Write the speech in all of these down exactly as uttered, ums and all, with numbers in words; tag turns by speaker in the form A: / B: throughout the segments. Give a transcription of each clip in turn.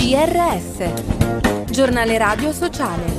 A: G R S, Giornale Radio Sociale.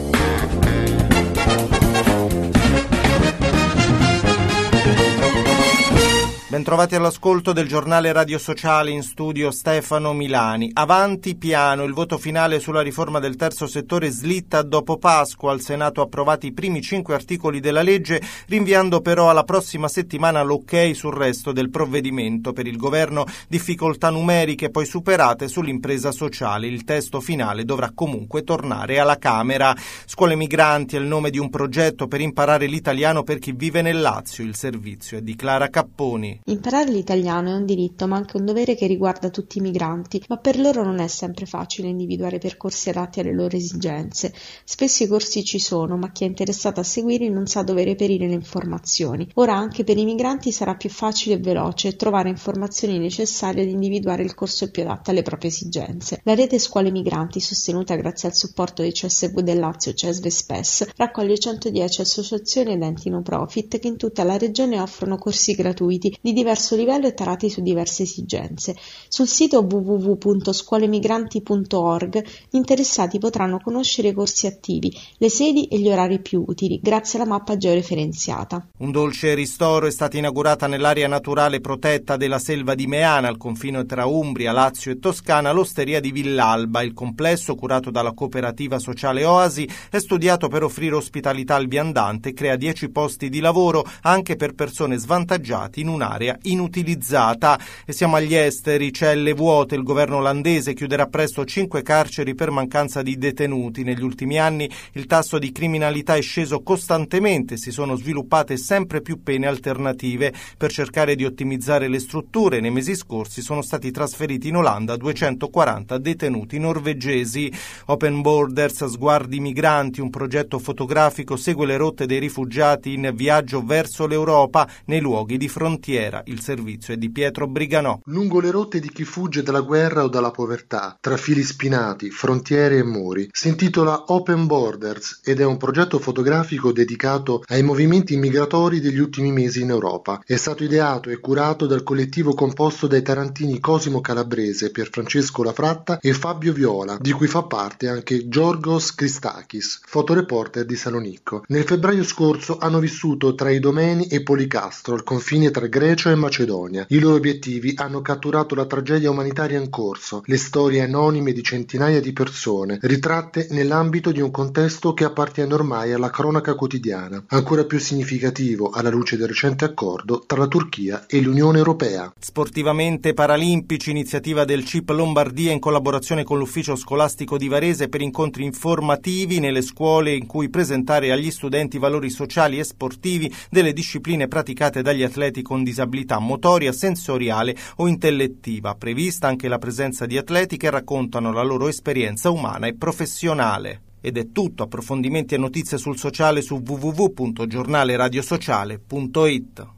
B: Bentrovati all'ascolto del giornale Radio Sociale, in studio Stefano Milani. Avanti piano, il voto finale sulla riforma del terzo settore slitta dopo Pasqua. Al Senato approvati i primi cinque articoli della legge, rinviando però alla prossima settimana l'ok sul resto del provvedimento. Per il governo difficoltà numeriche poi superate sull'impresa sociale. Il testo finale dovrà comunque tornare alla Camera. Scuole migranti è il nome di un progetto per imparare l'italiano per chi vive nel Lazio. Il servizio è di Clara Capponi.
C: Imparare l'italiano è un diritto, ma anche un dovere che riguarda tutti i migranti, ma per loro non è sempre facile individuare percorsi adatti alle loro esigenze. Spesso i corsi ci sono, ma chi è interessato a seguirli non sa dove reperire le informazioni. Ora anche per i migranti sarà più facile e veloce trovare informazioni necessarie ad individuare il corso più adatto alle proprie esigenze. La rete Scuole Migranti, sostenuta grazie al supporto di C S V del Lazio, C E S V e S P E S, raccoglie centodieci associazioni ed enti no profit che in tutta la regione offrono corsi gratuiti di diverso livello e tarati su diverse esigenze. Sul sito w w w punto scuolemigranti punto org gli interessati potranno conoscere i corsi attivi, le sedi e gli orari più utili, grazie alla mappa georeferenziata.
B: Un dolce ristoro è stata inaugurata nell'area naturale protetta della Selva di Meana, al confine tra Umbria, Lazio e Toscana, l'Osteria di Villalba. Il complesso, curato dalla cooperativa sociale Oasi, è studiato per offrire ospitalità al viandante e crea dieci posti di lavoro anche per persone svantaggiate in un'area inutilizzata. E siamo agli esteri, celle vuote. Il governo olandese chiuderà presto cinque carceri per mancanza di detenuti. Negli ultimi anni il tasso di criminalità è sceso costantemente, si sono sviluppate sempre più pene alternative. Per cercare di ottimizzare le strutture, nei mesi scorsi sono stati trasferiti in Olanda duecentoquaranta detenuti norvegesi. Open Borders, sguardi migranti, un progetto fotografico segue le rotte dei rifugiati in viaggio verso l'Europa nei luoghi di frontiera. Il servizio è di Pietro Briganò.
D: Lungo le rotte di chi fugge dalla guerra o dalla povertà, tra fili spinati, frontiere e muri, si intitola Open Borders ed è un progetto fotografico dedicato ai movimenti migratori degli ultimi mesi in Europa. È stato ideato e curato dal collettivo composto dai tarantini Cosimo Calabrese, Pierfrancesco Lafratta e Fabio Viola, di cui fa parte anche Giorgos Christakis, fotoreporter di Salonicco. Nel febbraio scorso hanno vissuto tra Idomeni e Policastro, al confine tra Grecia e Macedonia. I loro obiettivi hanno catturato la tragedia umanitaria in corso, le storie anonime di centinaia di persone, ritratte nell'ambito di un contesto che appartiene ormai alla cronaca quotidiana, ancora più significativo alla luce del recente accordo tra la Turchia e l'Unione Europea.
B: Sportivamente paralimpici, iniziativa del C I P Lombardia in collaborazione con l'ufficio scolastico di Varese per incontri informativi nelle scuole in cui presentare agli studenti valori sociali e sportivi delle discipline praticate dagli atleti con disabilità motoria, sensoriale o intellettiva. Prevista anche la presenza di atleti che raccontano la loro esperienza umana e professionale. Ed è tutto. Approfondimenti e notizie sul sociale su w w w punto giornale radio sociale punto it.